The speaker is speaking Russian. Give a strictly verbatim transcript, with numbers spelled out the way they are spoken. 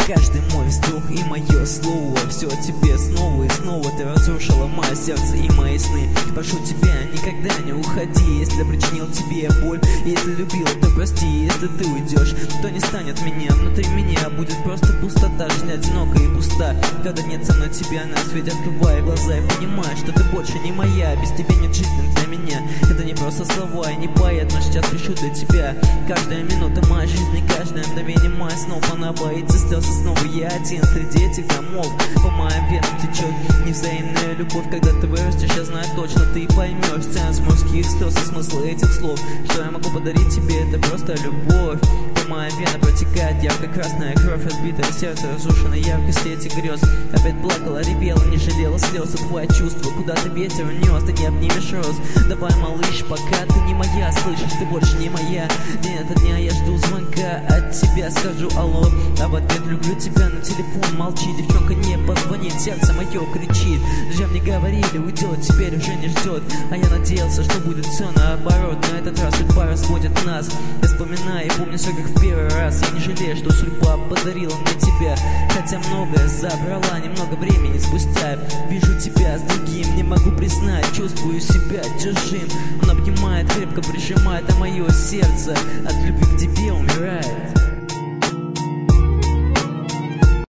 Каждый мой вздох и мое слово, все тебе снова и снова. Ты разрушила мое сердце и мои сны. Прошу тебя, никогда не уходи. Если причинил тебе боль, если любил, то прости. Если ты уйдешь, то не станет меня. Внутри меня будет просто пустота. Жизнь одинока и пуста, когда нет со мной тебя на свете. Открывай глаза и понимай, что ты больше не моя. Без тебя нет жизни для меня. Это не просто слова, я не поэт, но сейчас пишу для тебя. Каждая минута моей жизни, каждое мгновение моих снов. Она боится слез, и снова я один среди этих домов. По моим венам течет невзаимная любовь. Когда ты вырастешь, я знаю точно, ты поймешь ценность морских слез и смысл этих слов. Что я могу подарить тебе, это просто любовь. По моим венам протекает ярко-красная кровь. Разбитое сердце, разрушенной яркости этих грез. Опять плакала, ревела, не жалела слез. И твои чувства, куда ты ветер унес, ты не обнимешь роз. Давай, малыш, пока ты не моя, слышишь, ты больше не моя. День ото дня я жду звонка от тебя, скажу алло, а в ответ люблю тебя, но телефон молчи. Девчонка не позвонит, сердце мое кричит. Друзья мне говорили, уйдет, теперь уже не ждет. А я надеялся, что будет все наоборот. На этот раз судьба разводит нас. Я вспоминаю и помню все как в первый раз. Я не жалею, что судьба подарила мне тебя. Хотя многое забрала, немного времени спустя. Вижу тебя с другим, не могу признать. Чувствую себя чужим. Он обнимает, крепко прижимает, а мое сердце от любви к тебе умирает.